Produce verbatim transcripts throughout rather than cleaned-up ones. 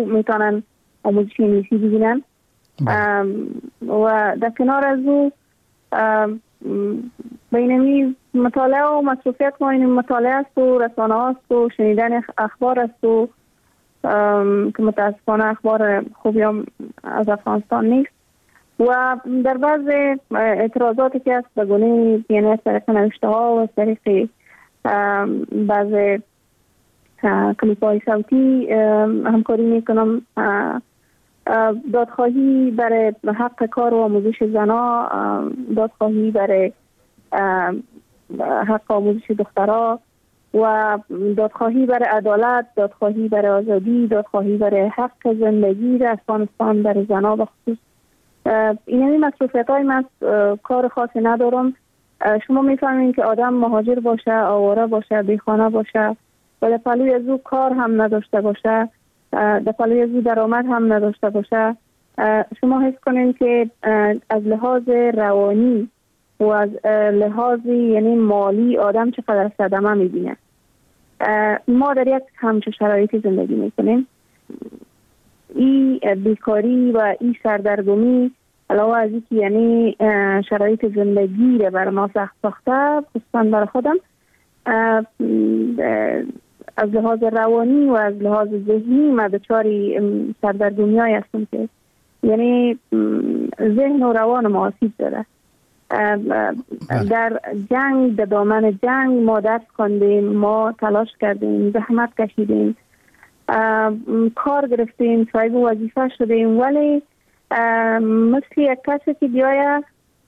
میتونن آموزش انگلیسی ببینن. و در کنار از او بینمی مطالعه و مصروفیت ما این مطالعه است و رسانه است و شنیدن اخبار است و که متاسفانه اخبار خوبی هم از افغانستان نیست و در بعض اعتراضاتی که است به گونه یعنی از طریق نوشته ها و از طریق بعض کلیپ های صوتی همکاری میکنم. دادخواهی برای حق کار و آموزش زنا، دادخواهی برای حق آموزش دخترها و دادخواهی برای عدالت، دادخواهی برای آزادی، دادخواهی برای حق زندگی در افغانستان برای زنا به خصوص. این همی مصروفیت های من کار خاصی ندارم. شما میفهمین که آدم مهاجر باشه، آواره باشه، بیخانه باشه و در پلوی از او کار هم نداشته باشه، در پلوی از او درآمد هم نداشته باشه، شما حس کنین که از لحاظ روانی و از لحاظ یعنی مالی آدم چقدر صدمه میبینه. ما در یک همچه شرایطی زندگی میکنیم. این بیکاری و این سردرگمی علاوه از اینکه یعنی شرایط زندگی رو بر ما سخت ساخته، خصوصا برای خودم، از لحاظ روانی و از لحاظ ذهنی ما دچاری سردرگمی‌هایی هستیم که یعنی ذهن و روان ما آسیب داره. در جنگ، در دامن جنگ ما درس خواندیم، ما تلاش کردیم، زحمت کشیدیم، کار گرفتیم، صاحب وظیفه شدیم، ولی مثل یک کسی که بیایه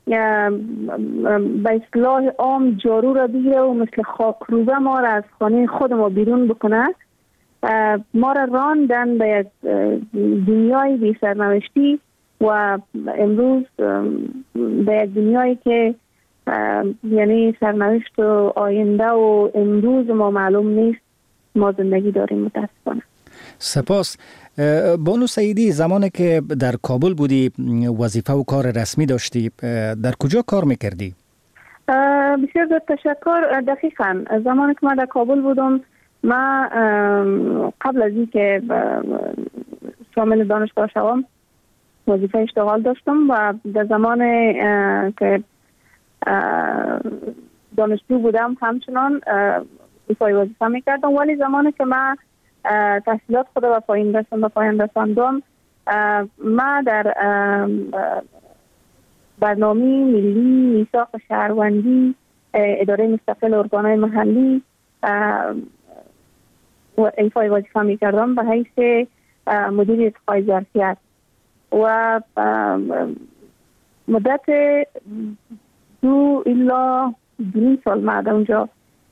به اصطلاح عام جارو را بگیره و مثل خاکروبه ما را از خانه خود ما بیرون بکنه، ما را راندن به یک دنیای بی سرنوشتی و امروز به یک دنیایی که یعنی سرنوشت و آینده و امروز ما معلوم نیست ما زندگی داریم متاسفانه. سپاس. بانو سعیدی، زمانی که در کابل بودی وظیفه و کار رسمی داشتی، در کجا کار میکردی؟ بسیار زیاد تشکر. دقیقاً زمانی که من در کابل بودم، ما قبل از این که شامل دانشگاه شوم وظیفه اشتغال داشتم و در زمان که دانشجو بودم همچنان ایفای وظیفه میکردم، ولی زمانی که من تحصیلات خود و پایین رساندم و پایین رساندم، ما در برنامه ملی میثاق شهروندی اداره مستقل ارگانهای محلی و ایفای وظیفه میکردم به حیث مدیر اتقای ظرفیت و مدت دو الا دو سال ما اونجا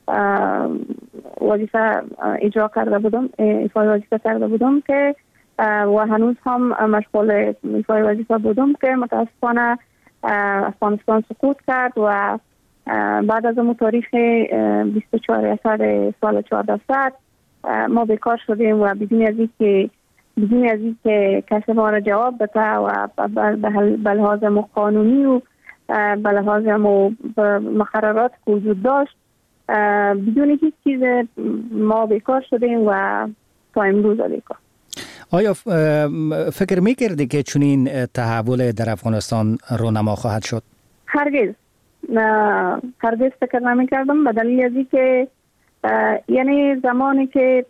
وظیفه اجرا کرده بودم، ایفای وظیفه کرده بودم که و هنوز هم مشغول ایفای وظیفه بودم که متاسفانه افغانستان سقوط کرد و بعد از اون تاریخ بیست و چهار اسفند سال چهارده صد ما بیکار شدیم و بدون از اینکه بدون از اینکه کسی ما را جواب بده و به لحاظ قانونی و به لحاظ مقررات که وجود داشت بدون هیچ چیز ما بیکار شدیم و تا امروز بیکار. آیا فکر میکردی که چنین تحول در افغانستان رونما خواهد شد؟ هرگز هرگز فکر نمیکردم، به دلیل از اینکه یعنی زمانی که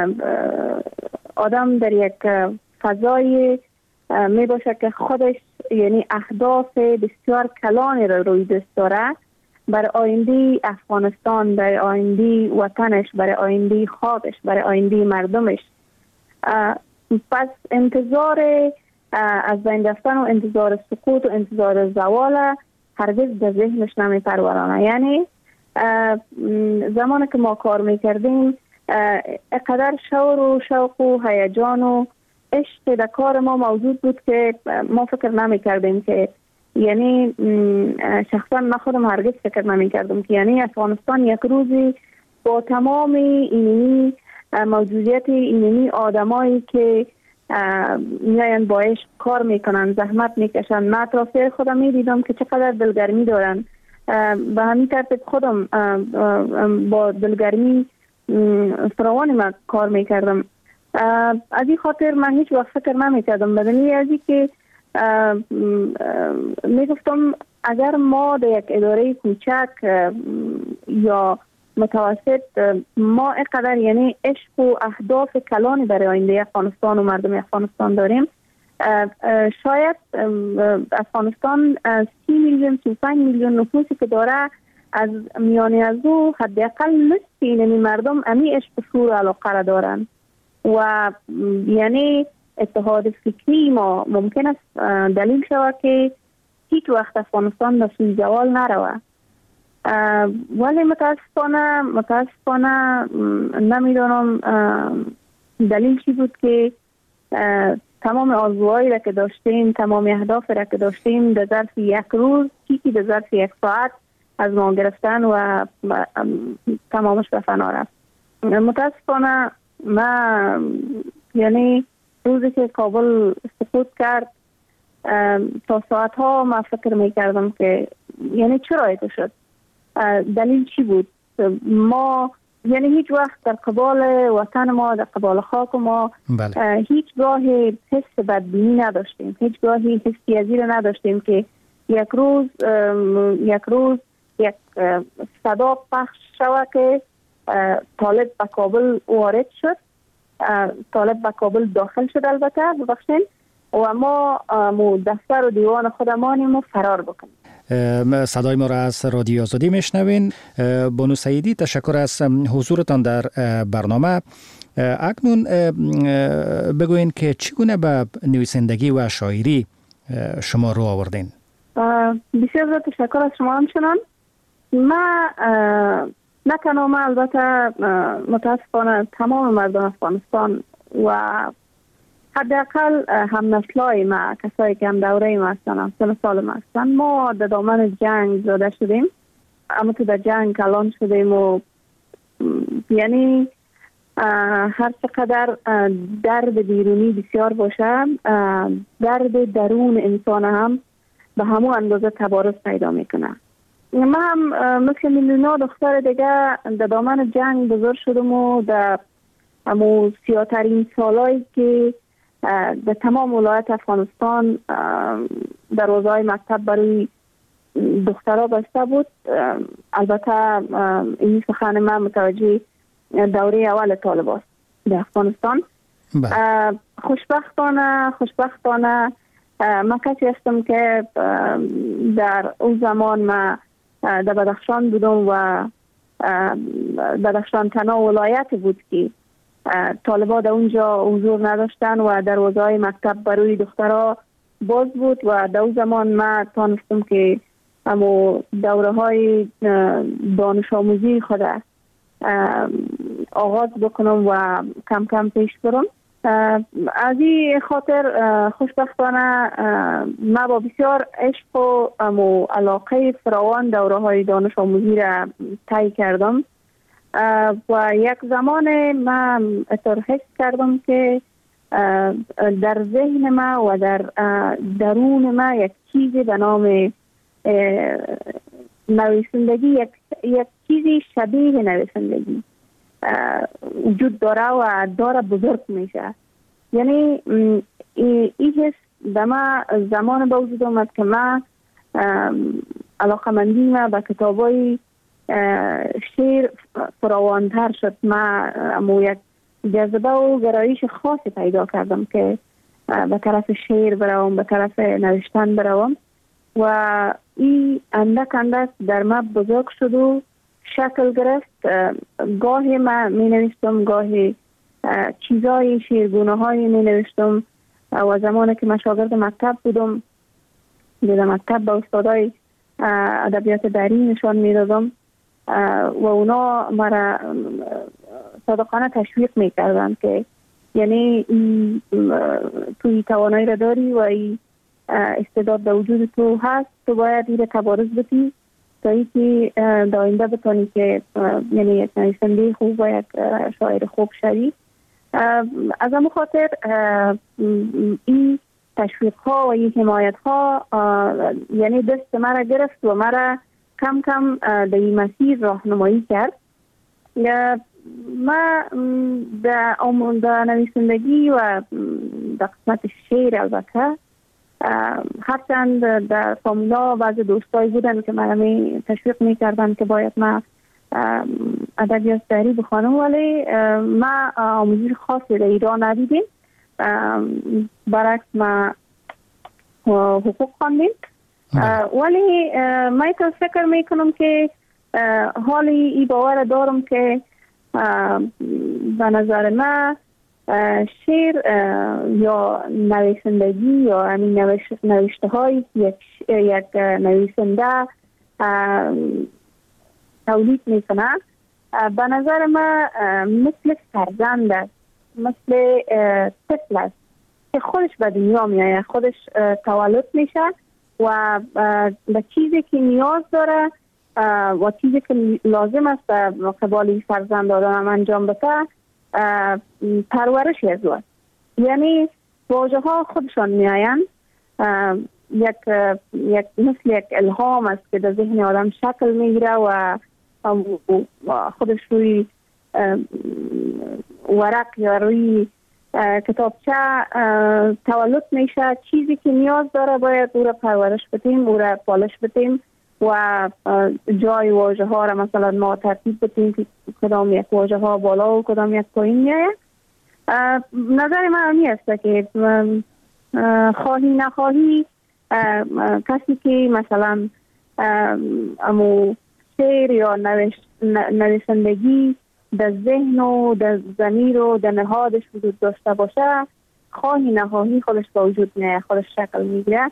آدم در یک فضای می باشه که خودش یعنی اهداف بسیار کلانی را روی دست داره برای آینده افغانستان، برای آینده وطنش، برای آینده خودش، برای آینده مردمش، پس انتظار از بین رفتن و انتظار سقوط و انتظار زوال هرگز به ذهنش نمی پرورانه. یعنی زمانی که ما کار میکردیم اقدر شور و شوق و هیجان و عشق در کار ما موجود بود که ما فکر نمی کردیم که یعنی شخصا من خودم هرگز فکر نمی کردم که یعنی افغانستان یک روزی با تمام اینی موجودیت اینی آدمایی که میاین با عشق کار میکنن، زحمت میکشن، من اطرافیای خودم میدیدم که چقدر دلگرمی دارن، به همین ترتیب خودم با دلگرمی فراوانی من کار میکردم از این خاطر من هیچ وقت فکر نمی‌کردم بدنی از این که میگفتم اگر ما در یک اداره کوچک یا متوسط ما اینقدر یعنی عشق و اهداف کلانی برای آینده افغانستان و مردم افغانستان داریم، شاید افغانستان سی میلیون سی و پنج میلیون نفوسی که داره از میانی از او حداقل نصف این مردم امی عشق و شور و علاقه را دارن و یعنی اتحاد فکری ما ممکن است دلیل شود که هیچ وقت افغانستان به سوی زوال نروه. ولی متاسفانه متاسفانه نمیدانم دلیل چی بود که تمام آرزوهایی را که داشتیم، تمام اهداف را که داشتیم در ظرف یک روز، چیزی در ظرف یک ساعت از ما گرفتن و تمامش به فنا رفت. متاسفانه ما یعنی روزی که کابل سقوط کرد تا ساعت ها ما فکر می کردم که یعنی چرا ایتو شد، دلیل چی بود. ما یعنی هیچ وقت در قبال وطن ما، در قبال خاک ما بله. هیچ گاهی حس بدبینی نداشتیم، هیچ گاهی حسی از این نداشتیم که یک روز یک روز یک صدا پخش شود که طالب به کابل وارد شد، طالب به کابل داخل شد البته ببخشید و ما مو دفتر و دیوان خودمانیم و فرار بکنیم. صدای ما را از رادیو آزادی میشنوین. بانو سعیدی، تشکر از حضورتان در برنامه. اکنون بگوین که چگونه به نویسندگی و شاعری شما رو آوردین؟ بسیار زیاد تشکر از شما همچنان. ما نه تنها ما البته متاسفانه تمام مردم افغانستان و حداقل هم نسلای ما، کسایی که هم دوره ما هستن، هم سن سال ما هستن، ما در دامن جنگ زاده شدیم، اما تو در جنگ کلان شدیم و یعنی هر چقدر درد بیرونی بسیار باشه، درد درون انسان هم به همون اندازه تبارز پیدا میکنه. ما هم مثل میلیون‌ها دختر دیگه در دامن جنگ بزرگ شدم و در همون سیاه‌ترین سالایی که در تمام ولایت افغانستان دروازه‌های مکتب برای دخترها بسته بود. البته این سخن من متوجه دوره اول طالب است در افغانستان. خوشبختانه خوشبختانه من کسی هستم که در اون زمان ما در بدخشان بودم و بدخشان تنها ولایت بود که طالبا در اونجا حضور نداشتن و دروازه‌های مکتب برای دخترها باز بود و در اون زمان ما تانستم که همو دوره های دانش آموزی خود آغاز بکنم و کم کم پیش برم. از این خاطر خوشبختانه ما با بسیار عشق و علاقه فراوان دوره های دانش آموزی را طی کردم و یک زمان من اطور حس کردم که در ذهن ما و در درون ما یک چیزی به نام نویسندگی، یک, یک چیزی شبیه نویسندگی وجود داره و داره بزرگ میشه. یعنی این حس به ما زمان به وجود آمد که ما علاقمندی ما به کتابای شعر فراوانتر شد. ما امو یک جذبه و گرایش خاصی پیدا کردم که به طرف شعر بروم، به طرف نوشتن بروم و این اندک اندک در ما بزرگ شد و شکل گرفت. گاهی ما می نوشتم، گاهی چیزای شیرگونه های می نوشتم و زمانی که من شاگرد مکتب بودم در مکتب با استادای ادبیات دری نشان می دادم و اونا مرا صادقانه تشویق می کردن که یعنی توی توانایی را داری و ای استعداد در وجود تو هست، تو باید این تبارز بدی تا ای که در آینده بتانی که یعنی یک نویسنده خوب و یک شاعر خوب شوی. از همون خاطر این تشویق ها و این حمایت ها یعنی دست مرا گرفت و مرا کم کم در این مسیر راهنمایی کرد. ما در آموزه نویسندگی و در قسمت شعر البته هرچند در فامیلا بعض دوستایی بودن که من تشویق میکردن که باید ما ادبیات شعری بخوانم، ولی ما آموزش خاصی در ایران ندیدیم. برعکس ما حقوق خواندیم، ولی من تو فکر میکنم که حالی ای باور دارم که به نظر ما شعر یا نویسندگی یا همین نوشته های یک یک نویسنده تولید میکنه، به نظر ما مثل فرزند است، مثل طفل است که خودش به دنیا میایه، خودش تولد میشه و به چیزی که نیاز داره و چیزی که لازم است به قبال فرزند آدم انجام بده پرورش از او. یعنی واژه ها خودشان میآیند، یک یک مثل یک الهام است که در ذهن آدم شکل میگیره و خودش روی ورق یا روی کتابچه تولد میشه. چیزی که نیاز داره باید او را پرورش بدیم، او را پالش بدیم و جای واژه ها را مثلا ما ترتیب بدیم که کدام یک واژه ها بالا و کدام یک پایین میآید. نظر من همی است که خواهی نخواهی کسی که مثلا امو شعر یا نویسندگی در ذهن و در ضمیر و در نهادش وجود داشته باشه، خواهی نخواهی خودش با وجود میاد، خودش شکل میگیره.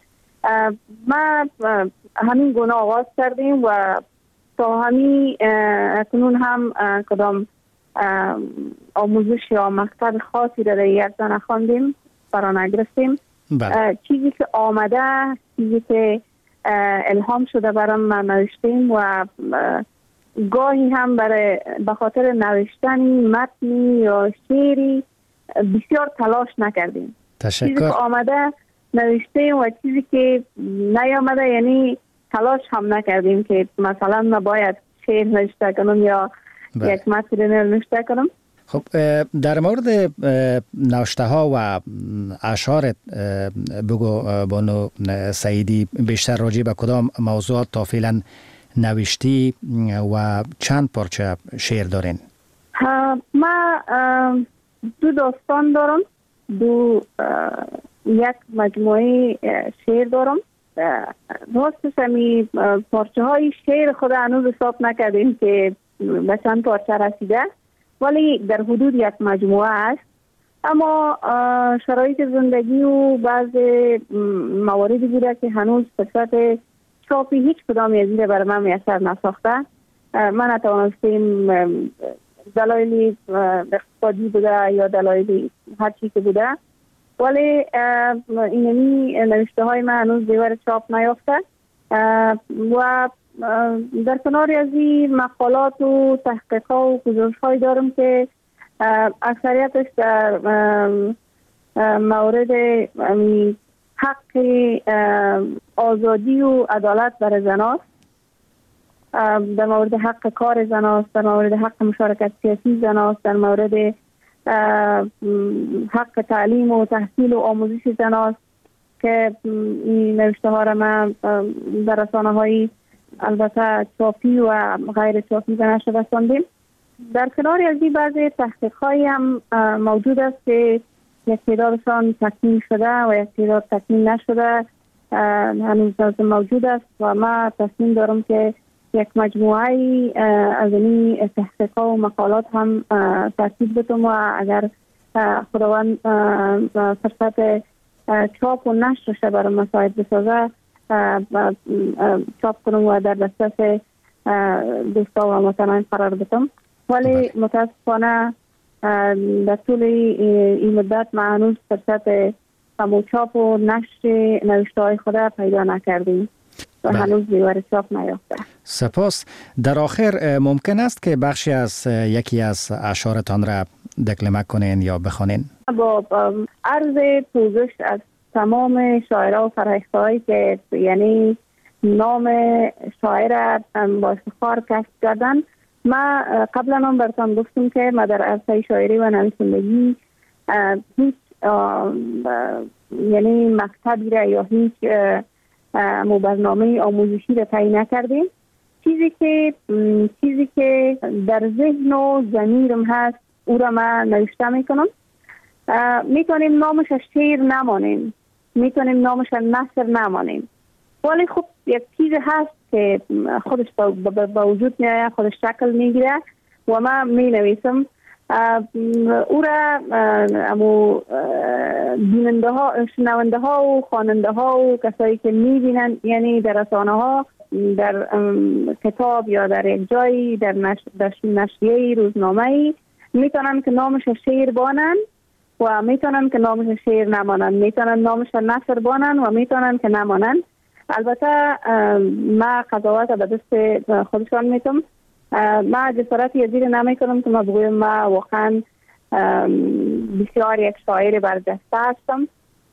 ما همین گونه آغاز کردیم و تا همین اکنون هم کدام آموزش یا مقصد خاصی را در یک زن خواندیم فرا نگرفتیم. چیزی که آمده، چیزی که الهام شده برام ما نوشتیم و گاهی هم برای به خاطر نوشتنی متنی یا شعری بسیار تلاش نکردیم. تشکر. چیزی که آمده نوشتیم و چیزی که نیامده یعنی تلاش هم نکردیم که مثلا نباید شعر نوشته کنم یا بله. یک متن نوشته کنم. خب در مورد نوشته ها و اشعار بگو بانو سعیدی، بیشتر راجع به کدام موضوعات تا فعلا نوشتی و چند پارچه شعر دارین؟ ما دو داستان دارم، دو یک مجموعه شعر دارم. راستش همی پارچه های شعر خود هنوز حساب نکردیم که به چند پارچه رسیده، ولی در حدود یک مجموعه است. اما شرایط زندگی و بعض مواردی بوده که هنوز فرصت چاپی هیچ کدام از این برای من میسر نساخته. من نتوانستیم، دلایلی اقتصادی بوده یا دلایلی هر چی که بوده، ولی اینمی نوشته های من هنوز دیوار چاپ نیافته و در کنار از این مقالات و تحقیق ها و گزارش های دارم که اکثریتش در مورد حق آزادی و عدالت برای زناست، در مورد حق کار زناست، در مورد حق مشارکت سیاسی زناست، در مورد حق تعلیم و تحصیل و آموزش زناست که این نوشته ها را من در رسانه های البته چاپی و غیر چاپی به نشر رساندیم. در کنار از این بعضی تحقیق هایی هم موجود است که یک تعدادشان تکمیل شده و یک تعداد تکمیل نشده هنوز موجود است و ما تصمیم دارم که یک مجموعه از این تحقیق و مقالات هم ترتیب بدم و اگر خداوند فرصت چاپ و نشرش برای مساعد بسازه چاپ کنم و در دسترس دوستا و متنان قرار بدم. ولی متاسفانه در طول این مدت ما هنوز فرصت چاپ و نشر نوشته های خود پیدا نکردیم و بله. هنوز دیوار چاپ نیافته. سپاس. در آخر ممکن است که بخشی از یکی از اشعارتان را دکلمه کنین یا بخوانین؟ با عرض پوزش از تمام شاعرها و فرهیخته‌هایی که یعنی نام شاعر با افتخار کسب کردن ما قبلا هم براتون گفتم که ما در عرصه شاعری و نویسندگی هیچ یعنی مکتبی را یا هیچ برنامه آموزشی را طی نکردیم. چیزی که چیزی که در ذهن و ضمیرم هست او را من نوشته میکنم. میتونیم نامش شعر نمانیم، میتونیم نامش نثر نمانیم، ولی خب یک چیز هست که خودش با وجود میاد، خودش شکل میگیره و من می نویسم. او را امو بیننده ها، شنونده ها و خواننده ها و کسایی که میبینن، یعنی در رسانه ها، در کتاب یا در یک جایی، در نشریه روزنامه‌ای، میتونن که نامش شعر بانن و میتونن که نامش شعر نمانن، میتونن نامش نثر بانن و میتونن که نمانن. البته ما قضاوت به دست خودشان میتونم. ما جسارت یزید نمی کنم که ما بگویم ما واقعا بسیار یک شاعر برجسته هستم.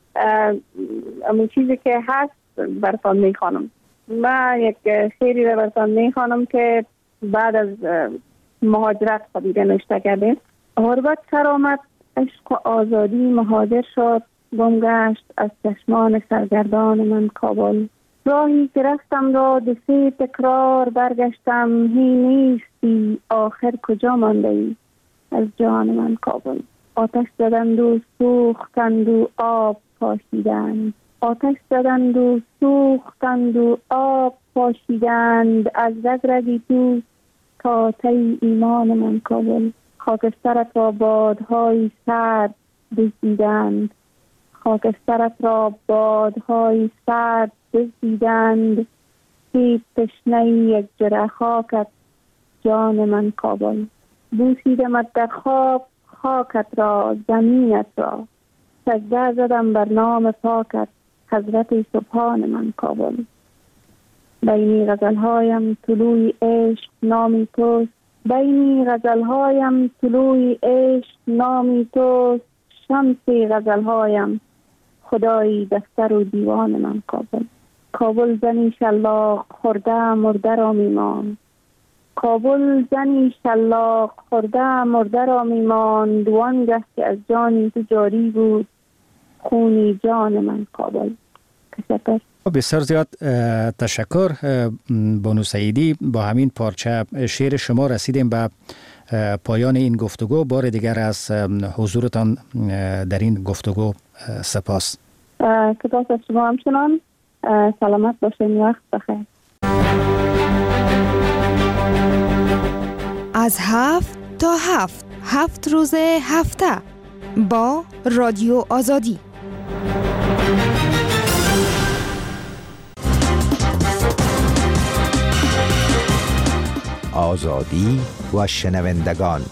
اما چیزی که هست براتون میخوانم. ما یک شعری را براتون میخوانم که بعد از مهاجرت خودی نوشته کردیم. غربت سر آمد، عشق و آزادی مهاجر شد، گم گشت از چشمان سرگردان من کابل. راهی که رفتم را دو سه تکرار برگشتم، هی نیستی آخر کجا مانده ای از جان من کابل. آتش زدند و سوختند و آب پاشیدند، آتش زدند و سوختند و آب پاشیدند، از رگ رگی تو تا تی ایمان من کابل. خاکسترت را بادهای سرد دزدیدند، خاکسترت را بادهای سرد دزدیدند، هیچ تشنه یک جرعه خاکت جان من کابل. بوسیدمت در خواب خاکت را زمینت را، سجده زدم بر نام پاکت حضرت سبحان من کابل. بینی غزلهایم طلوع عشق نامی توست، بینی غزلهایم طلوع عشق نامی توست، شمسی غزلهایم خدایی دفتر و دیوان من کابل. کابل زنی شلاق خورده مرده را میمان، کابل زنی شلاق خورده مرده را میمان، دوانگه که از جانی تو جاری بود خونی جان من کابل. تشکر. بسیار زیاد تشکر بانو سعیدی. با همین پارچه شعر شما رسیدیم به پایان این گفتگو. بار دیگر از حضورتان در این گفتگو سپاس. سپاس از شما همچنان. سلامت باشین، وقت بخیر. از هفت تا هفت هفت روز هفته با رادیو آزادی. آزادی و شنوندگان.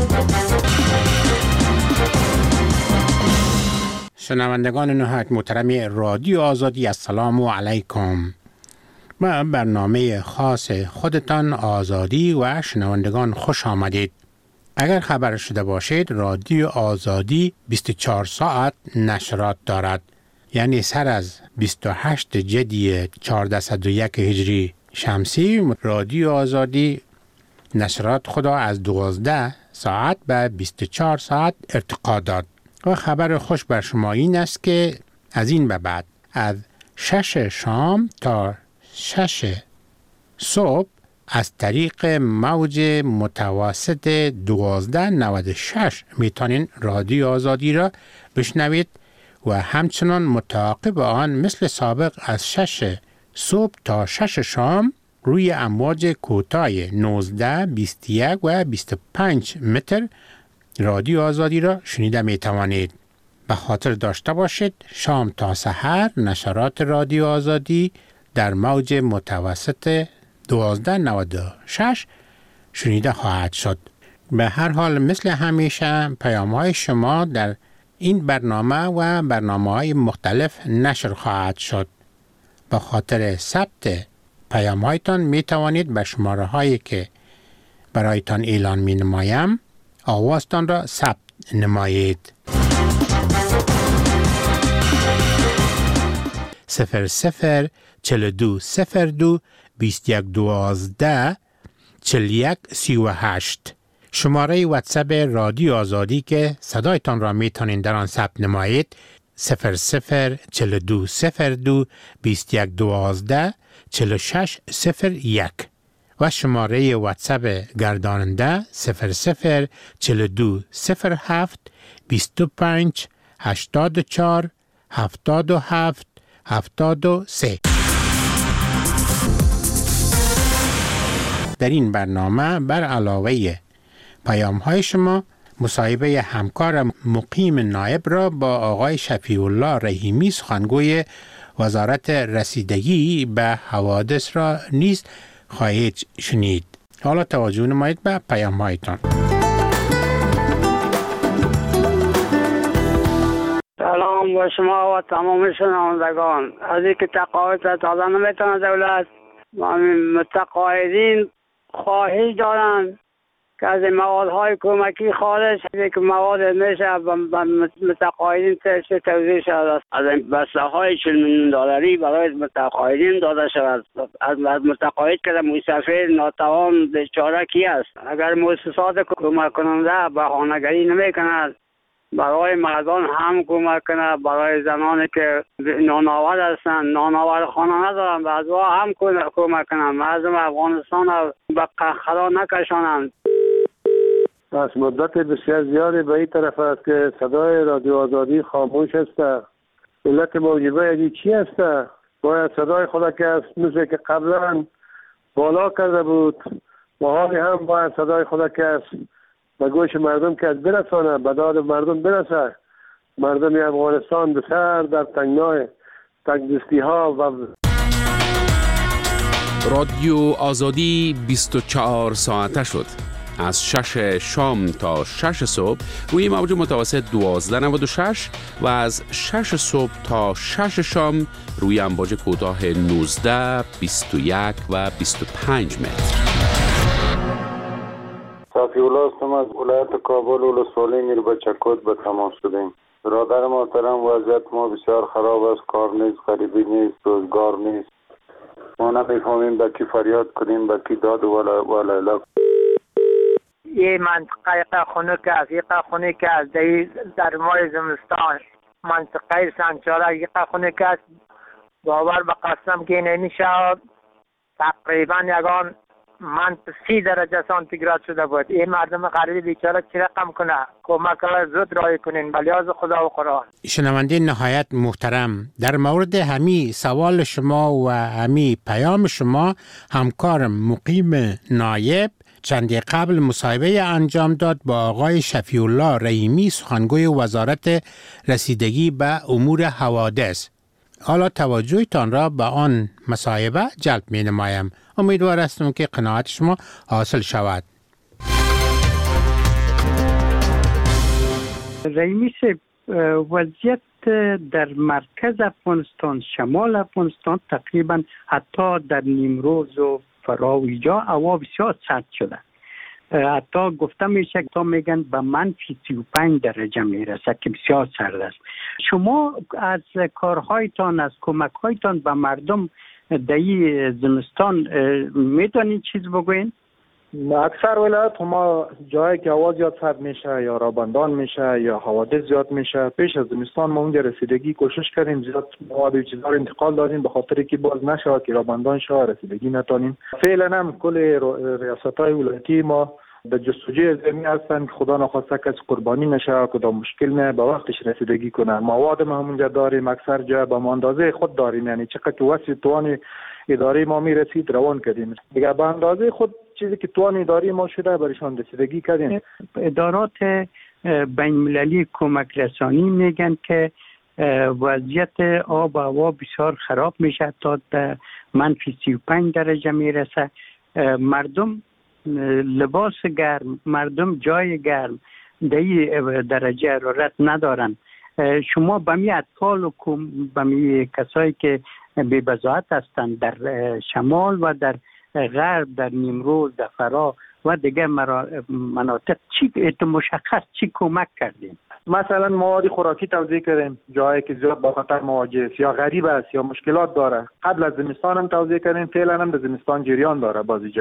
شنوندگان نهایت محترم رادیو آزادی، السلام علیکم. با برنامه خاص خودتان آزادی و شنوندگان خوش آمدید. اگر خبر شده باشید رادیو آزادی بیست و چهار ساعت نشرات دارد، یعنی سر از بیست و هشت جدی چهارصد و یک هجری شمسی رادیو آزادی نشرات خدا از دوازده ساعت به بیست و چهار ساعت ارتقا داد. و خبر خوش بر شما این است که از این به بعد از شش شام تا شش صبح از طریق موج متوسط دوازده نود و شش میتونین رادیو آزادی را بشنوید و همچنان متعاقب آن مثل سابق از شش صبح تا شش شام روی امواج کوتاه نوزده، بیست و یک و بیست و پنج متر رادیو آزادی را شنیده می توانید. به خاطر داشته باشید شام تا سحر نشرات رادیو آزادی در موج متوسط دوازده نود و شش شنیده خواهد شد. به هر حال مثل همیشه پیام های شما در این برنامه و برنامه های مختلف نشر خواهد شد. به خاطر ثبت پیام هایتان می توانید به شماره هایی که برایتان اعلان می نمایم آوازتان را ثبت نمایید. صفر صفر چل دو صفر دو بیست یک دوازده چهل و یک سی و هشت. شماره واتساپ رادیو آزادی که صدایتان را میتونین در آن ثبت نمایید صفر صفر چهل و دو صفر دو بیست و یک دوازده چهل و شش صفر یک و شماره واتساپ گرداننده صفر صفر چهل و دو صفر هفت بیست و پنج هشتاد و چهار هفتاد و هفت هفتاد و سه. در این برنامه بر علاوه پیام های شما مصاحبه همکار مقیم نایب را با آقای شفیع الله رحیمی سخنگوی وزارت رسیدگی به حوادث را نیز خواهید شنید. حالا توجه نمایید به پیام هایتان. سلام با شما و تمام شنوندگان. از اینکه تقاعد تازه نمیتونه دولت متقاعدین خواهش دارن که از موادهای کمکی خارج که مواد میشه به متقاعدین توزیع شود، از بسته های چهل میلیون دلاری برای متقاعدین داده شود. از متقاعد که مسافر ناتوان بیچاره کی است؟ اگر مؤسسات کمک کننده بهانه‌گری نمی‌کند برای مردان هم کمک کنه، برای زنانی که نانآور هستند نانآور خانه ندارند از او هم کمک کنند، مردم افغانستان را به قهقرا نکشانند. از مدت بسیار زیادی به این طرف است که صدای رادیو آزادی خاموش است. علت موجبه یعنی چی است؟ باید صدای خود که است مثل که قبلا بالا کرده بود و حالی هم باید صدای خود که است به گوش مردم که از برسانه، به داد مردم برسه. مردم افغانستان بسر در تنگنای تنگدستی ها و رادیو آزادی بیست و چهار ساعته شد. از شش شام تا شش صبح روی موج متوسط دوازده نود و شش و از شش صبح تا شش شام روی امواج کوتاه نوزده، بیست و یک و بیست و پنج متر. صفی الله هستم از ولایت کابل ولسوالی میر بچکوت به تماس شدیم. برادر محترم وضعیت ما بسیار خراب است، کار نیست، غریبی نیست، روزگار نیست. ما نمیفهمیم به کی فریاد کنیم، به کی داد و لیلا. یه منطقه خونه که از یک خونه که از در ماه زمستان منطقه سنچاره یک خونه که از باور به قسم که نمیشه تقریبا یگان من سی درجه سانتیگراد شده بود. این مردم غریب بیچاره چی رقم کنه؟ کمک زود رای کنین بلیاز خدا و قرآن. شنونده نهایت محترم، در مورد همی سوال شما و همی پیام شما همکارم مقیم نایب چندی قبل مصاحبه انجام داد با آقای شفیع الله رحیمی سخنگوی وزارت رسیدگی به امور حوادث. حالا توجهتان را به آن مصاحبه جلب می نمایم. امیدوار هستم که قناعت شما حاصل شود. رحیمی صاحب، وضعیت در مرکز افغانستان، شمال افغانستان تقریبا حتی در نیمروز و فراویجا هوا بسیار سرد شده. حتی گفته میشه که میگن به منفی سی و پنج درجه میرسه که بسیار سرد است. شما از کارهایتان، از کمکهایتان به مردم در این زمستان میتونید چیز بگوین؟ اکثر ولایت ما جایی که هوا زیاد سرد میشه یا رابندان میشه یا حوادث زیاد میشه، پیش از زمستان ما اونجا رسیدگی کوشش کردیم زیاد مواد و چیزا رو انتقال دادیم به خاطر که باز نشه که رابندان شه رسیدگی نتونیم. فعلا هم کل ریاست‌های ولایتی ما به جستجوی زمین هستن که خدا نخواسته کسی قربانی نشه، کدام مشکل نه به وقتش رسیدگی کنه. مواد ما همونجا داریم، اکثر جا به اندازه خود داریم، یعنی چقدر که وسیع توان اداره ما میرسید روان کردیم. دیگه به اندازه خود چیزی که توان اداره ما شده برایشان رسیدگی کردیم. ادارات بین المللی کمک رسانی میگن که وضعیت آب و هوا بسیار خراب میشه تا منفی سی و پنج درجه میرسه. مردم لباس گرم، مردم جای گرم در این درجه حرارت ندارن. شما به می اطفال و به می کسایی که بی بضاعت هستند در شمال و در غرب، در نیمروز، در فرا و دیگر مناطق چی مشخص چی کمک کردیم؟ مثلا مواد خوراکی توزیع کردیم جایی که زیاد با خطر مواجه است یا غریب است یا مشکلات داره. قبل از زمستان هم توزیع کردیم، فعلا هم در زمستان جریان داره بعضی جاها.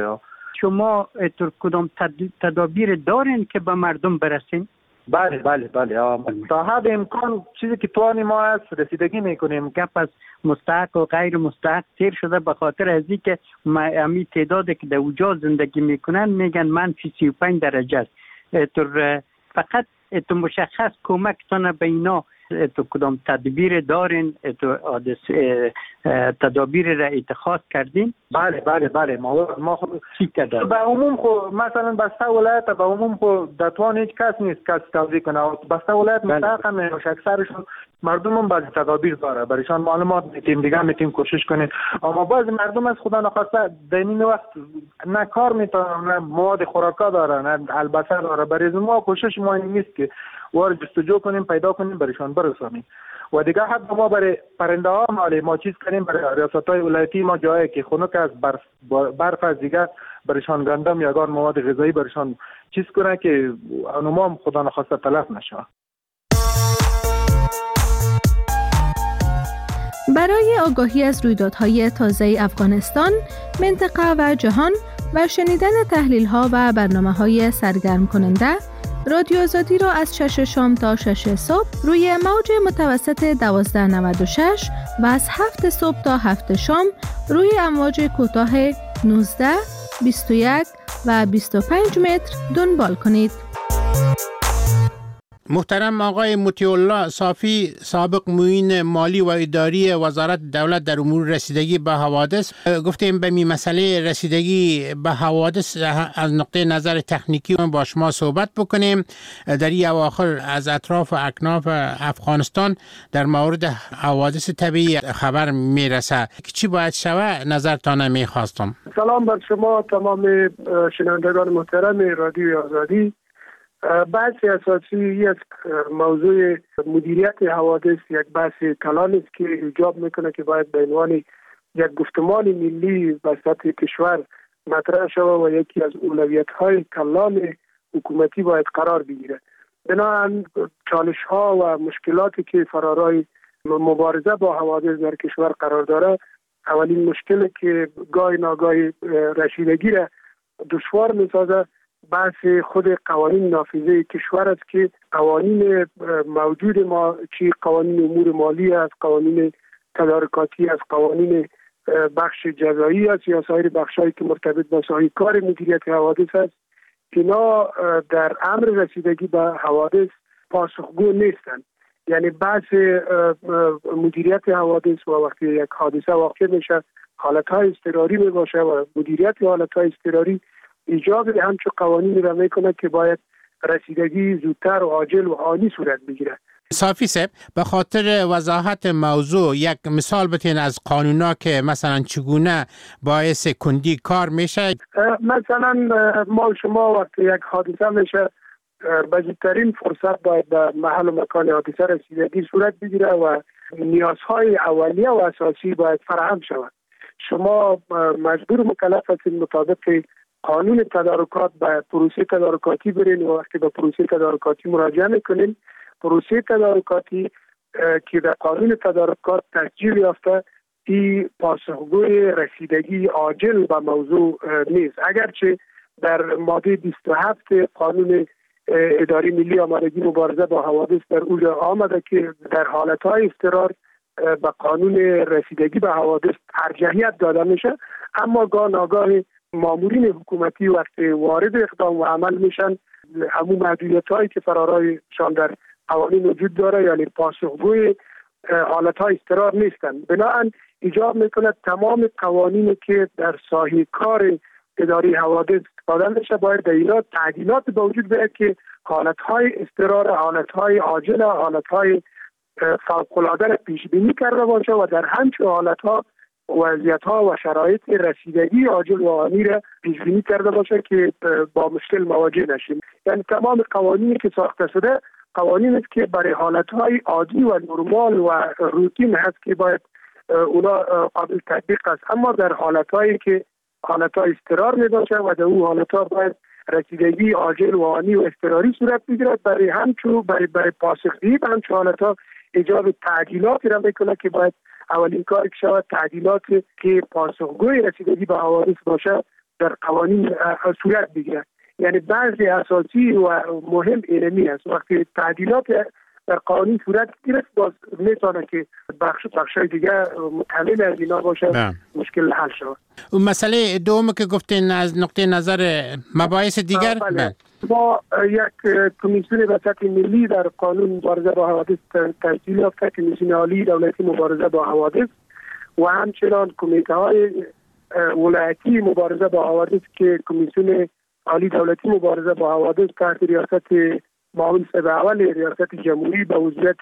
شما اتر کدام تدابیر دارین که به مردم برسین؟ بله بله بله تا حد امکان چیزی که توانی ما هست رسیدگی میکنیم. گپ از مستحق و غیر مستحق تیر شده به خاطر از اینکه امی تعدادی که در اوجا زندگی میکنن میگن منفی سی و پنج درجه است. اتر فقط اتر مشخص کمکتان به اینا تو کدام تدبیر دارین، تو تدابیر را اتخاذ کردین؟ بله بله بله ما ما خود چی کردیم به عموم خو مثلا بسته ولایت به عموم خو دتوان هیچ کس نیست کس توضیح کنه. بسته ولایت مستحق میشه اکثرشون مردم هم بعضی تدابیر داره برایشان معلومات میتیم دیگه میتیم کوشش کنیم. اما بعضی مردم از خدا نخواسته در این وقت نه کار میتونن نه مواد خوراکا داره نه البته داره. برای ما کوشش ما این نیست که وارد جستجو کنیم پیدا کنیم برایشان برسونیم. و دیگه حتی ما برای پرنده ها مالی ما چیز کنیم برای ریاست های ولایتی ما جایی که خنک از برف برف از دیگه برایشان گندم یا گار مواد غذایی برایشان چیز کنه که اونما هم خدا نخواسته تلف نشه. برای آگاهی از رویدادهای تازه افغانستان، منطقه و جهان و شنیدن تحلیل‌ها و برنامه‌های سرگرم کننده، رادیو آزادی را از شش شام تا شش صبح روی موج متوسط دوازده نود و شش و از هفت صبح تا هفت شام روی امواج کوتاه نوزده، بیست و یک و بیست و پنج متر دنبال کنید. محترم آقای مطیع الله صافی، سابق معین مالی و اداری وزارت دولت در امور رسیدگی به حوادث، گفتیم به می مسئله رسیدگی به حوادث از نقطه نظر تکنیکی با شما صحبت بکنیم. در این اواخر از اطراف و اکناف افغانستان در مورد حوادث طبیعی خبر میرسه که چی باید شود نظرتان میخواستم. سلام بر شما تمام شنوندگان محترم رادیو آزادی. بحث اساسی یک موضوع مدیریت حوادث یک بحث کلان است که ایجاب میکنه که باید به عنوان یک گفتمان ملی به سطح کشور مطرح شود و یکی از اولویت های کلان حکومتی باید قرار بگیره. بنابراین چالش ها و مشکلاتی که فرارای مبارزه با حوادث در کشور قرار داره، اولین مشکل که گاهی ناگاهی رسیدگی را دشوار میسازه بحث خود قوانین نافذه کشور است که قوانین موجود ما چی قوانین امور مالی است، قوانین تدارکاتی است، قوانین بخش جزایی است یا سایر بخشایی که مرتبط با سایر کار مدیریت حوادث است، اینا در امر رسیدگی به حوادث پاسخگو نیستند. یعنی بحث مدیریت حوادث و وقتی یک حادثه واقع میشه حالتهای اضطراری می باشه و مدیریت حالتهای اضطراری ایجاب همچون قوانین را میکنه که باید رسیدگی زودتر و عاجل و آنی صورت بگیره. صافی صاحب، به خاطر وضاحت موضوع یک مثال بتین از قانونا که مثلا چگونه باعث کندی کار میشه؟ مثلا ما شما وقتی یک حادثه میشه بزرگترین فرصت باید به محل و مکان حادثه رسیدگی صورت بگیره و نیازهای اولیه و اساسی باید فراهم شود. شما مجبور مکلف هستید مطابق قانون تدارکات به پروسه تدارکاتی برین و وقتی به پروسه تدارکاتی مراجعه میکنین، پروسه تدارکاتی که در قانون تدارکات تسجیل یافته این پاسخگوی رسیدگی عاجل به موضوع نیست. اگرچه در ماده بیست و هفت قانون اداره ملی آمادگی مبارزه با حوادث در اونجا آمده که در حالتهای اضطرار به قانون رسیدگی به حوادث ارجحیت داده میشه، اما گاه ناگاه مامورین حکومتی وقتی وارد اقدام و عمل میشن همون محدودیت هایی که فرارایشان در قوانین وجود داره یعنی پاسخگوی حالت های اضطرار نیستن. بنابراین ایجاب میکنه تمام قوانینی که در ساحه کار اداره حوادث استفاده میشه باید در اینا تعدیلات به وجود بیاید که حالت های اضطرار، حالت های عاجل، حالت های فوق العاده را پیش بینی کرده باشه و در همچون حالت ها وضعیت ها و شرایط رسیدگی عاجل و آنی را پیش بینی کرده باشه که با مشکل مواجه نشیم. یعنی تمام قوانینی که ساخته شده قوانین است که برای حالت های عادی و نرمال و روتین هست که باید اونا قابل تطبیق است، اما در حالت هایی که حالت های اضطرار می باشه و در اون حالت ها باید رسیدگی عاجل و آنی و اضطراری صورت بگیرد. برای همچون برای برای پاسخگویی به همچون حالت ها ایجاب تعدیلاتی را میکنه که باید اولین کاری که شود تعدیلات که پاسخگوی رسیدگی به حوادث باشه در قوانین صورت بگیره. یعنی بعضی اساسی و مهم اینمی است. وقتی تعدیلات در قانون صورت گرفت باز میتونه که بخش بخشای دیگه متحمل از اینا باشه بهم. مشکل حل شود. اون مسئله دوم که گفتین از نقطه نظر مباحث دیگر بله. ما یک کمیسیون به سطح ملی در قانون مبارزه با حوادث تشکیل یافته، کمیسیون عالی دولتی مبارزه با حوادث و همچنان کمیته های ولایتی مبارزه با حوادث که کمیسیون عالی دولتی مبارزه با حوادث تحت ریاست معاون صدر اول ریاست جمهوری به عضویت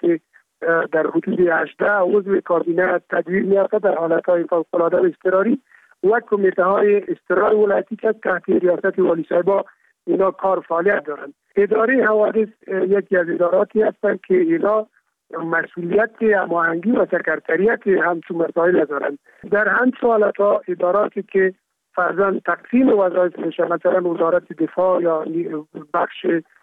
در حدود هجده عضو کابینه تدوین می‌یافته در حالت‌های فوق‌العاده و اضطراری و کمیته های اضطراری ولایتی که تحت ریاست والی صاحبا اینا کار فعالیت دارند. اداره حوادث یکی از اداراتی هستند که اینا مسئولیت هماهنگی و سکرتریت همچون مسائل دارند. در همچون حالت‌ها اداراتی که فرضاً تقسیم وظایف میشه، مثلا وزارت دفاع یا بخش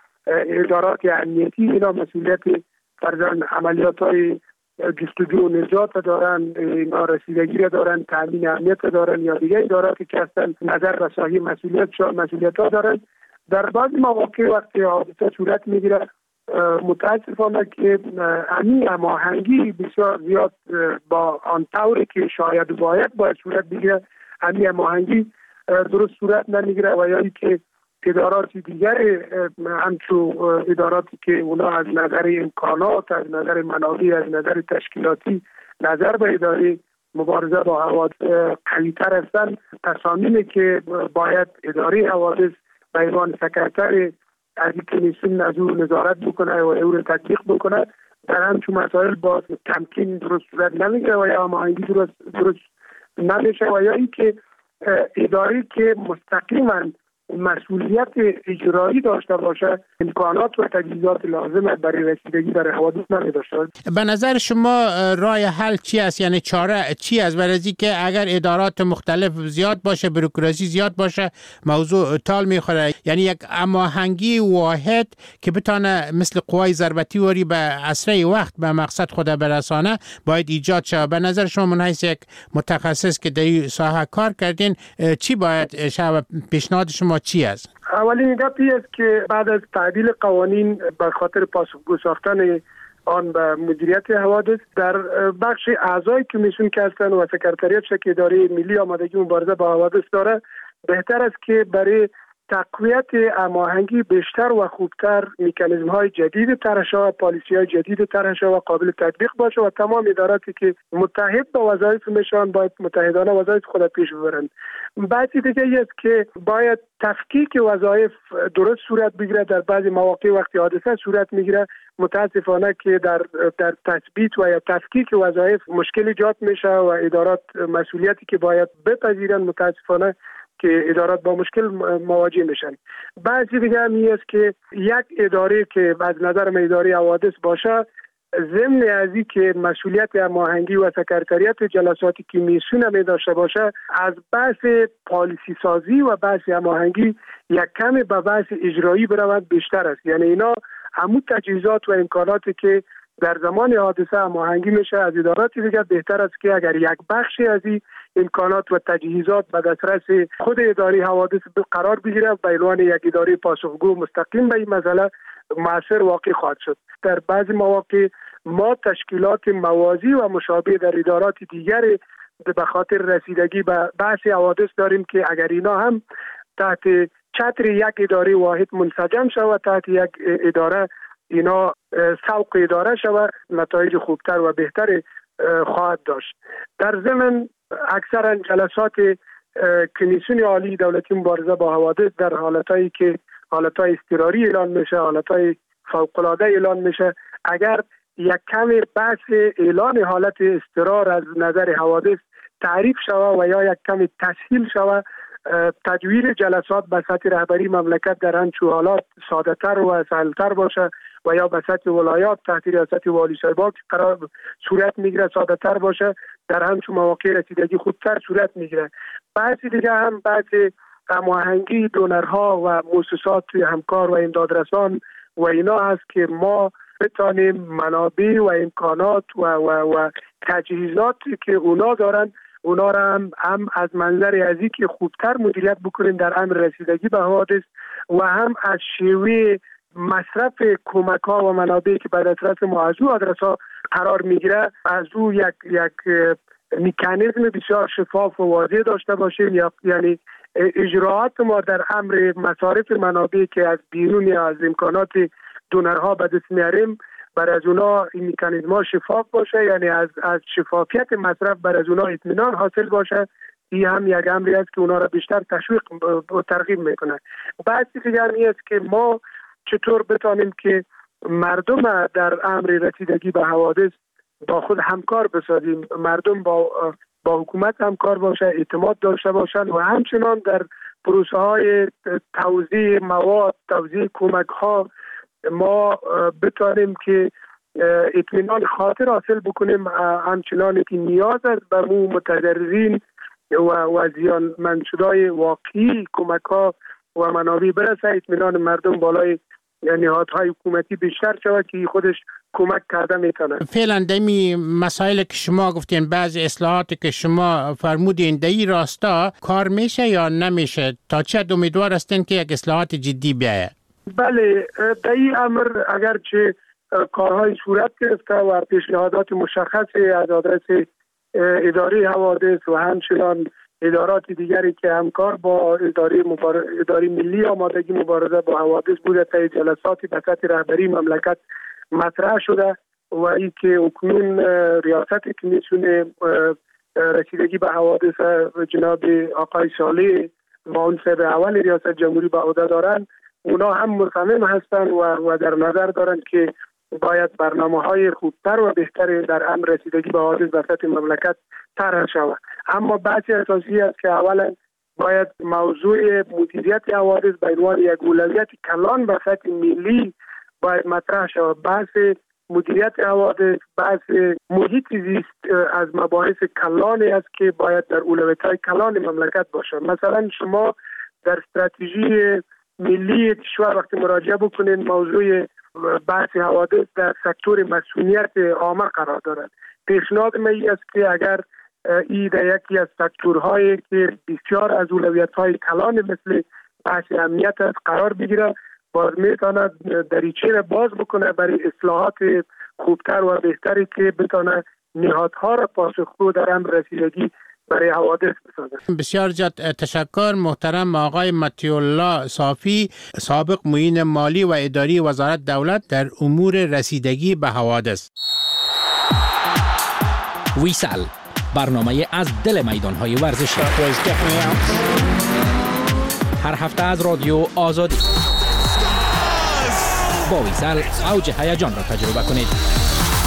ادارات امنیتی، اینا مسئولیت فرضاً عملیات‌های جستجو و نجات دارن، اینا رسیدگی دارن، تامین امنیت دارن یا دیگه اداراتی که هستن نظر به صحیح مسئولیت مسئولیت ها دارن. در بعضی مواقع وقتی حادثه صورت میگیره متاسفانه که همین هماهنگی بسیار زیاد با آن طوری که شاید باید باید صورت بگیره همین هماهنگی درست صورت نمیگیره و یا که ادارات دیگر همچون اداراتی که اونا از نظر امکانات، از نظر منابع، از نظر تشکیلاتی نظر به اداره مبارزه با حوادث قوی‌تر هستند، تصامیمی که باید اداره حوادث به عنوان سکرتر از این کمیسیون از او نظارت بکنه و او رو تطبیق بکنه در همچون مسائل باز تمکین درست صورت نمیگیره و یا هماهنگی درست درست نمیشه و یا اینکه اداره که مستقیما مسئولیت اجرایی داشته باشه امکانات و تجهیزات لازم برای رسیدگی در حوادث نداشته. به نظر شما راه حل چی است؟ یعنی چاره چی است برای اینکه اگر ادارات مختلف زیاد باشه، بروکراسی زیاد باشه، موضوع تال میخوره؟ یعنی یک هماهنگی واحد که بتونه مثل قوای ضربتی وری به اسرع وقت به مقصد خود برسانه باید ایجاد شه. به نظر شما من حیث یک متخصص که در این ساحه کار کردین چی باید شه؟ پیشنهاد شما چی است؟ اولین گپی است که بعد از تعدیل قوانین به خاطر پاسخگو ساختن آن به مدیریت حوادث در بخش اعضای کمیسیون که هستند و سکرتریات که اداره ملی آمادگی مبارزه با حوادث داره، بهتر است که برای تقویت هماهنگی بیشتر و خوبتر مکانیزم های جدید طرح شود، پالیسی های جدید طرح شود و قابل تطبیق باشه و تمام اداراتی که متحد به وظایف میشن باید متحدانه وظایف خود پیش ببرند. بعضی دیگه است که باید تفکیک وظایف درست صورت بگیره. در بعضی مواقع وقتی حادثه صورت میگیره متاسفانه که در در تثبیت و یا تفکیک وظایف مشکل ایجاد میشه و ادارات مسئولیتی که باید بپذیرن متاسفانه که ادارات با مشکل مواجه میشن. بعضی دیگه همی است که یک اداره که از نظر من اداره حوادث باشه ضمن از این که مسئولیت هماهنگی و سکرتریات جلساتی که میسونه می داشته باشه از بحث پالیسی سازی و بحث هماهنگی یک کمی به بحث اجرایی برود بیشتر است. یعنی اینا همون تجهیزات و امکاناتی که در زمان حادثه هماهنگی میشه از ادارات دیگه بهتر است که اگر یک بخشی از این امکانات و تجهیزات به دسترس خود اداره حوادث قرار بگیره به عنوان یک اداره پاسخگو مستقیم به این مسئله مؤثر واقع خواهد شد. در بعضی مواقع ما تشکیلات موازی و مشابه در ادارات دیگر به خاطر رسیدگی به بحث حوادث داریم که اگر اینا هم تحت چتر یک اداره واحد منسجم شود، تحت یک اداره اینا سوق اداره شود، نتایج خوبتر و بهتر خواهد داشت. در ضمن اکثرا جلسات کمیسیون عالی دولتی مبارزه با حوادث در حالتایی که حالتهای اضطراری اعلان میشه، حالتهای فوق‌العاده اعلان میشه، اگر یک کم بحث اعلان حالت اضطرار از نظر حوادث تعریف شود و یا یک کم تسهیل شود، تجویل جلسات به سطح رهبری مملکت در همچون حالات ساده تر و سهلتر باشه و یا به سطح ولایات تحت ریاست والی صاحبا که قرار صورت میگیره ساده تر باشه، در همچون مواقع رسیدگی خودتر صورت میگیره. بعضی دیگه هم بعض هماهنگی دونرها و مؤسسات همکار و امدادرسان و اینا هست که ما بتانیم منابع و امکانات و, و, و تجهیزاتی که اونا دارن اونا را هم, هم از منظر ازی که خوبتر مدیریت بکنیم در امر رسیدگی به حوادث و هم از شیوه مصرف کمک ها و منابعی که به دسترس ما از او آدرس ها قرار میگیره از او یک یک مکانیزم بسیار شفاف و واضح داشته باشیم، یا یعنی اجراعات ما در امر مصارف منابعی که از بیرون یا از امکانات دونرها به دست میاریم بر از اونا این مکانیزم ها شفاف باشه، یعنی از از شفافیت مصرف بر از اونا اطمینان حاصل باشه. این هم یک امری است که اونا را بیشتر تشویق و ترغیب میکنه. بحثی دیگر این است که ما چطور بتانیم که مردم در امر رسیدگی به حوادث با خود همکار بسازیم، مردم با با حکومت همکار باشه، اعتماد داشته باشند و همچنان در پروسه های توزیع مواد، توزیع کمک ها ما بتانیم که اطمینان خاطر حاصل بکنیم، همچنان که نیاز است به مو متضررین و و زیانمندشدای واقعی کمک ها و منابع برسه، اطمینان مردم بالای نهادهای حکومتی بیشتر شود که خودش کمک کرده میتونه. فعلا دمی مسائل که شما گفتین، بعضی اصلاحاتی که شما فرمودین دایی راستا کار میشه یا نمیشه؟ تا چه امیدوار هستین که یک اصلاحات جدی بیاید؟ بله، دایی امر اگرچه کارهای صورت گرفته و پیشنهادات مشخصی از آدرس اداره حوادث و همچنان ادارات دیگری که همکار با اداره مبار... اداره ملی آمادگی مبارزه با حوادث بوده تا جلساتی به سطح رهبری مملکت مطرح شده و این که اکنون ریاست کمیسیون رسیدگی به حوادث جناب آقای صالح منصب اول ریاست جمهوری به عهده دارند، اونا هم مصمم هستند و, و در نظر دارند که باید برنامه‌های خوبتر و بهتر در امر رسیدگی به حوادث در سطح مملکت طرح شود. اما بحث اساسی است که اولا باید موضوع مدیریت حوادث به عنوان یک اولویت کلان به سطح ملی باید مطرح شود. بحث مدیریت حوادث، بحث محیط زیست از مباحث کلانی است که باید در اولویت‌های کلان مملکت باشد. مثلا شما در استراتژی ملی کشور وقتی مراجعه بکنید موضوع بحث حوادث در سکتور مسئولیت عامه قرار دارد. پیشنهاد من است که اگر این در یکی از سکتورهایی که بسیار از اولویت‌های کلان مثل بحث امنیت است قرار بگیره، باز میتواند دریچه را باز بکنه برای اصلاحات خوبتر و بهتری که بتونه نهادها را پاسخگو در امر رسیدگی برای حوادث بسازه. بسیار جد تشکر محترم آقای مطیع الله صافی، سابق معین مالی و اداری وزارت دولت در امور رسیدگی به حوادث. ویسال، برنامه از دل میدان‌های ورزشی. هر هفته از رادیو آزادی. با ویسال اوج هیجان را تجربه کنید.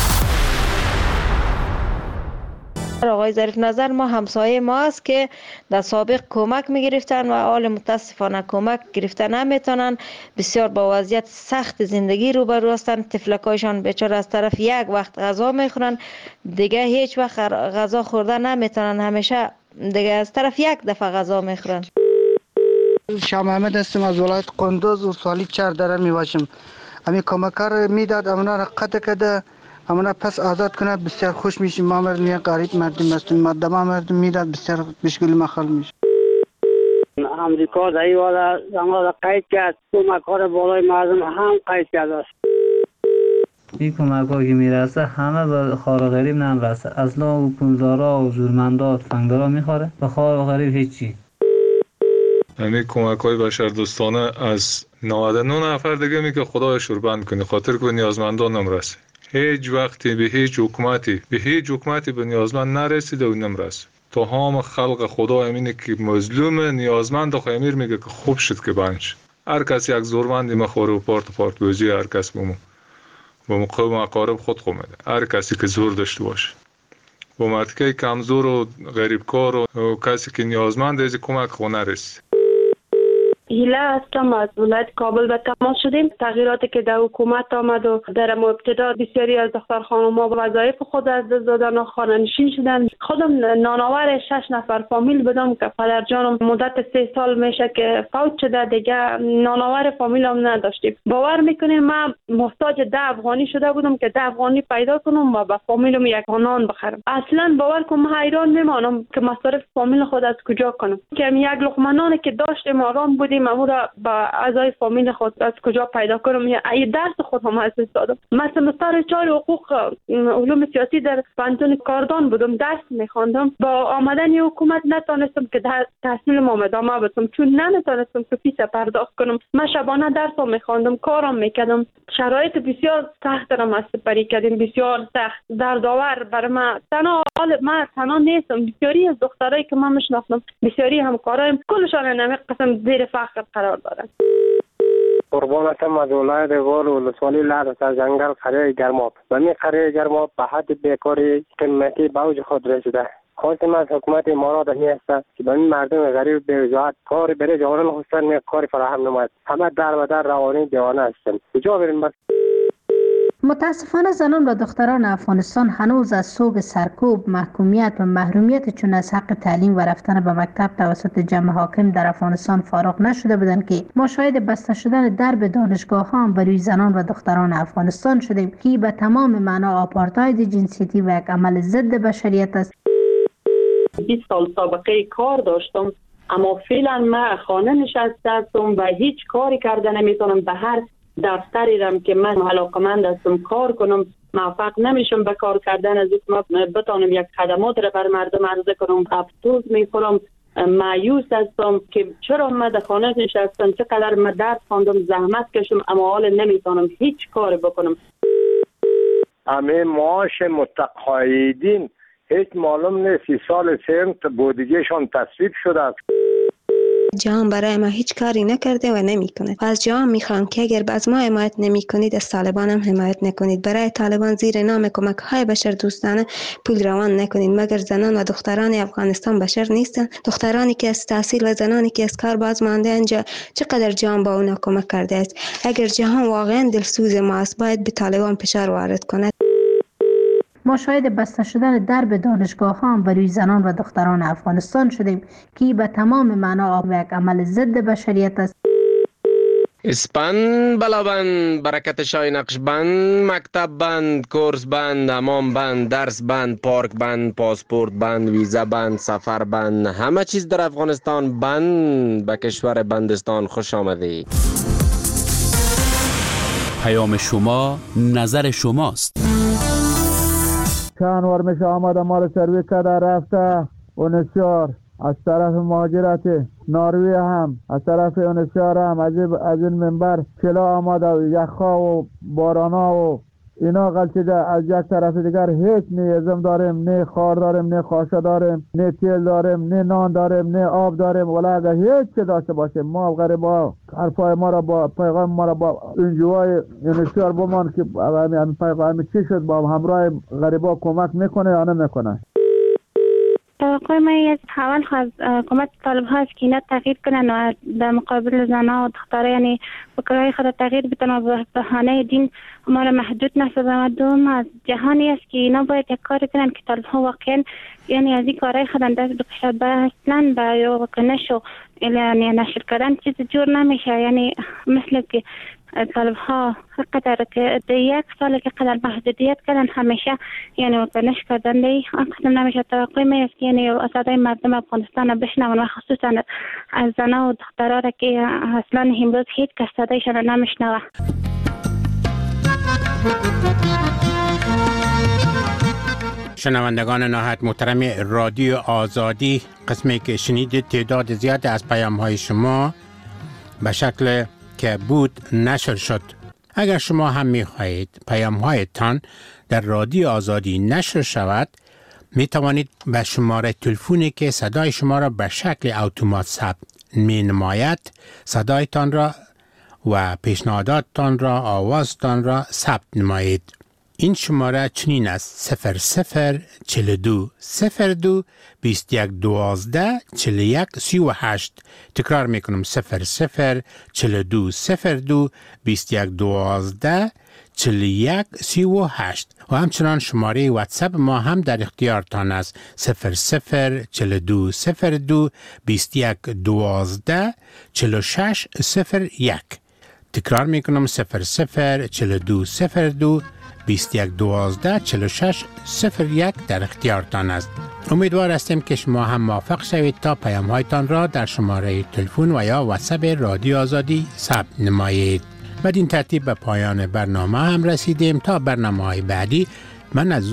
آقای ظریف نظر ما همسایه ما است که در سابق کمک میگرفتن و حال متاسفانه کمک گرفتن نمیتونن، بسیار با وضعیت سخت زندگی روبرو هستن. طفلکایشان بیچاره از طرف یک وقت غذا میخورن، دیگه هیچ وقت غذا خوردن نمیتونن، همیشه دیگه از طرف یک دفعه غذا میخورن. شاه محمد هستم از ولایت قندوز و سالی چهار دره میباشم. امی کمکار میداد امنا را قطع کده، امنا پس آزاد کنه، بسیار خوش میشیم. ما مردم غریب مردم هستیم، مردم مردم میداد بسیار بشکل مخال میشه. امریکا در این والا زمان قید کرد، کمکار بالای مردم هم قید کرده است. این کمک ها که میرسه همه به خار و غریب نمیرسه، اصلا و پولدارا و زورمندا و تفنگدارا میخوره، به خار و غریب هیچی. یعنی کمک های بشردوستانه از نود و نه نفر دیگه می که خدای شوربند کنه، خاطر که به نیازمندان نمرسه. هیچ وقتی به هیچ حکومتی به هیچ حکومتی به نیازمند نرسیده و نمرسه. تو هم خلق خدا امینه که مظلوم نیازمند و خیمیر میگه که خوب شد که بنش. هر کس یک زورمندی مخوره و پارت پارت بوزی، هر کس بمو با مقام اقارب خود خومده. هر کسی که زور داشته باشه با مردکه کمزور و غریبکار و کسی که نیازمند از کمک خو نرسید. هیله هستم، از ولایت کابل به تماس شدیم. تغییراتی که در حکومت آمد و در ابتدا بسیاری از دختر خانم‌ها وظایف خود از دست دادن و خانه‌نشین شدن. خودم نانآور شش نفر فامیل بودم که پدر جانم مدت سه سال میشه که فوت شده، دیگه نانآور فامیلم نداشتیم. باور میکنیم من محتاج ده افغانی شده بودم که ده افغانی پیدا کنم و به فامیلم یک نان بخرم. اصلا باور کنم حیران میمانم که مصارف فامیل خود از کجا کنم، که یک لقمه نانی که داشتیم آرام بودیم اما را با اعضای فامیل خود از کجا پیدا کنم. یا ای درس خود هم از دادم. مثلا سمستر چهار حقوق علوم سیاسی در پانتون کاردان بودم، درس میخواندم. با آمدن حکومت نتونستم که تحصیلم ادامه بدم، چون نمیتونستم که فیس پرداخت کنم. من شبانه درس میخواندم، کارم میکردم. شرایط بسیار سخت را ما سپری کردیم، بسیار سخت دردآور برای من. تنها حال من تنها نیستم، بسیاری از دخترایی که من میشناسم، بسیاری همکارایم، کلشان نمی قسم زیر فقر قرار دارن. قربانتم از ولایت غور و ولسوالی لرز از جنگل قریه گرماب. و می قریه گرماب به حد بیکاری قیمتی به اوج خود رسیده. خواستم از حکومت امارات می است که به این مردم غریب بی‌وجاهت کاری برای جوانان خودشان می کاری فراهم نماید. همه در و در روانی دیوانه هستند. کجا بریم بس؟ متاسفانه زنان و دختران افغانستان هنوز از سوگ سرکوب، محکومیت و محرومیت چون از حق تعلیم و رفتن به مکتب توسط جمع حاکم در افغانستان فارغ نشده بودند که ما شاهد بسته شدن درب دانشگاه‌ها بر روی زنان و دختران افغانستان شدیم که به تمام معنا آپارتاید جنسیتی و یک عمل ضد بشریت است. بیست سال سابقه کار داشتم، اما فعلا من خانه نشسته هستم و هیچ کاری کرده نمیتونم. به هر دفتری رم که من علاقمند هستم کار کنم، موفق نمیشم به کار کردن. از اینکه بتونم یک خدمات را بر مردم عرضه کنم، افسوس میخورم، مایوس هستم که چرا من در خانه نشستم، چقدر من درس خواندم، زحمت کشم، اما حالا نمیتونم هیچ کاری بکنم. همه معاش متقاعدین هیچ معلوم نیست، سی سال سنت بودجهشان تصویب شده است. جهان برای ما هیچ کاری نکرده و نمیکنه. و از جهان میخوام که اگر از ما حمایت نمی کنید، از طالبان هم حمایت نکنید. برای طالبان زیر نام کمک های بشر دوستانه پول روان نکنید، مگر زنان و دختران افغانستان بشر نیستن؟ دخترانی که از تحصیل و زنانی که از کار باز مانده اینجا، چقدر جهان با اونا کمک کرده است؟ اگر جهان واقعا دلسوز ما است، باید به طالبان فشار وارد کند. ما شاهد بسته شدن درب دانشگاه‌ها بر روی زنان و دختران افغانستان شدیم که به تمام معنا یک عمل ضد بشریت است. اسپن بلابند، برکت شای نقش بند، مکتب بند، کورس بند، حمام بند، درس بند، پارک بند، پاسپورت بند، ویزا بند، سفر بند، همه چیز در افغانستان بند. به کشور بندستان خوش آمدید. پیام شما، نظر شماست. چند وار میشه آمده ما رو سروی کده رفته اونسیار از طرف مهاجرت ناروی هم از طرف اونسیار هم از این منبر چلا آمده و یخها و بارانا و اینا غلطیده. از یک طرف دیگر هیچ نه ازم داریم، نه خار داریم، نه خاشه داریم، نه تیل داریم، نه نان داریم، نه آب داریم. ولی اگر هیچ چه داشته باشیم ما غریبا حرفای ما را با پیغام ما را با انجوای انشار بمان که همین پیغام چی شد با همراه غریبا کمک میکنه یا نمیکنه. توقع من از حال خواست حکومت طالب هاست که اینا تغییر کنن و در مقابل زنها و دختره یعنی فکرهای خود تغییر بتن و به بهانه دین ما را محدود نسازن. و دوم از جهانی است که اینا باید یک کاری کنن که طالب ها واقعا یعنی از این کارهای خود دست بکشد. با اصلا با یا کنش و یعنی نشر کردن چیز جور نمیشه. یعنی مثل که طالب ها قدر که یک سال که قدر محدودیت کردن همیشه یعنی وکنش کردن دی قسم نمیشه. توقع می است یعنی صدای مردم افغانستان بشنون و خصوصا از زنها و دخترها را که اصلا امروز هیچ کس صدایشان نمیشنوه. شنوندگان نهایت محترم رادیو آزادی، قسمی که شنیدید تعداد زیاد از پیام های شما به شکل که بود نشر شد. اگر شما هم می خواهید پیام هایتان در رادیو آزادی نشر شود، می توانید به شماره تلفنی که صدای شما را به شکل اتومات ثبت می نماید صدایتان را و پیشنهاداتتان را، آوازتان را ثبت نمایید. این شماره چنین است: صفر صفر چهل و دو صفر دو بیست و یک دوازده چهل و یک سی و هشت. تکرار میکنم: صفر صفر چهل و دو صفر دو بیست و یک دوازده چهل و یک سی و هشت. و همچنان شماره واتساپ ما هم در اختیارتان است: صفر صفر چهل و دو صفر دو بیست و یک دوازده چهل و شش صفر یک. تکرار میکنم: صفر صفر چهل و دو صفر دو بیست و یک دوازده چهل و شش صفر یک در اختیارتان است. امیدوار هستیم که شما هم موفق شوید تا پیام هایتان را در شماره تلفن و یا واتساپ رادیو آزادی ثبت نمایید. بدین ترتیب به پایان برنامه هم رسیدیم. تا برنامه های بعدی من از